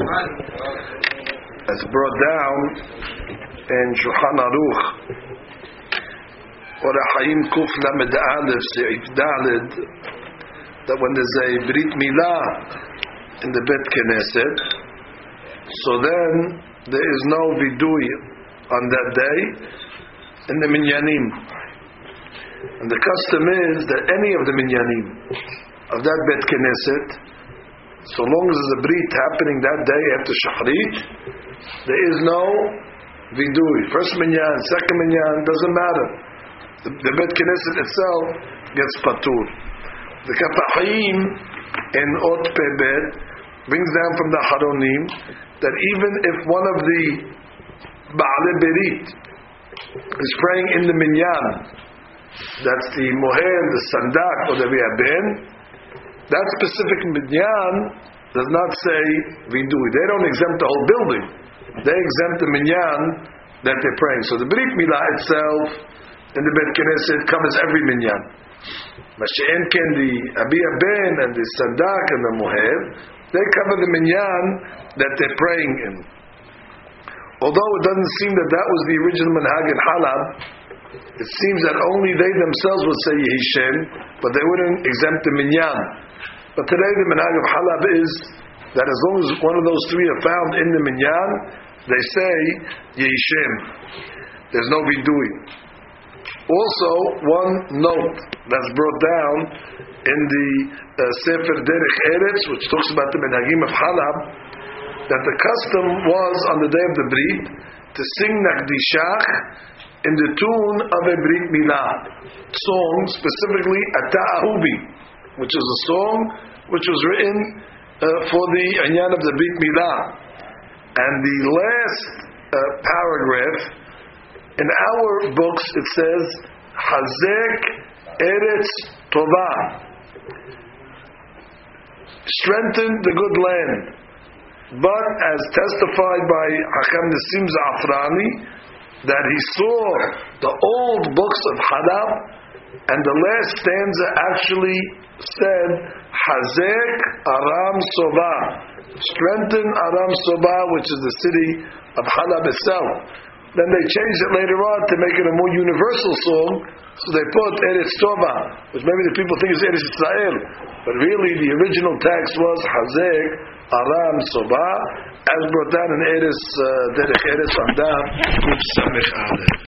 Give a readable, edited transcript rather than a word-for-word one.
As brought down in Shulchan Aruch, or Chaim Kuf Lamed Aleph Seif Daled, that when there's a Brit Milah in the Bet Knesset, so then there is no vidui on that day in the minyanim. And the custom is that any of the minyanim of that Bet Knesset, so long as there's a brit happening that day after Shachrit, there is no vidui. First minyan, second minyan, doesn't matter. The Bet Knesset itself gets patur. The Kapahim in Ot Pebet brings down from the Haronim that even if one of the Ba'ale Berit is praying in the minyan, that's the Moher, the Sandak, or the Riaben, that specific minyan does not say vidui. They don't exempt the whole building. They exempt the minyan that they're praying. So the Brit Milah itself in the Bet Knesset covers every minyan. Mashiach Ken, the Abiyah Ben and the Sandak and the Moher, they cover the minyan that they're praying in. Although it doesn't seem that that was the original minhag in Halab, it seems that only they themselves would say Yehi Shem, but they wouldn't exempt the minyan. But today the minhag of Halab is that as long as one of those three are found in the minyan, they say Yehi Shem. There's no vidui. Also, one note that's brought down in the Sefer Derech Eretz, which talks about the minhagim of Halab, that the custom was on the day of the Brit to sing Nakdishach in the tune of a Brit Milah song, specifically Ata Ahubi, which is a song which was written for the Anyan of the Brit Milah. And the last paragraph in our books it says Hazek Eretz Tovah, strengthen the good land. But as testified by Hakam Nisim Za'afrani, that he saw the old books of Halab, and the last stanza actually said Hazek Aram Sobah, strengthen Aram Sobah, which is the city of Halab itself. Then they changed it later on to make it a more universal song, so they put Eretz Tovah, which maybe the people think is Eretz Israel, but really the original text was Hazek Aram Sobah, as brought down in Eretz Derech Eretz Amdav Kuf Samech Aleph.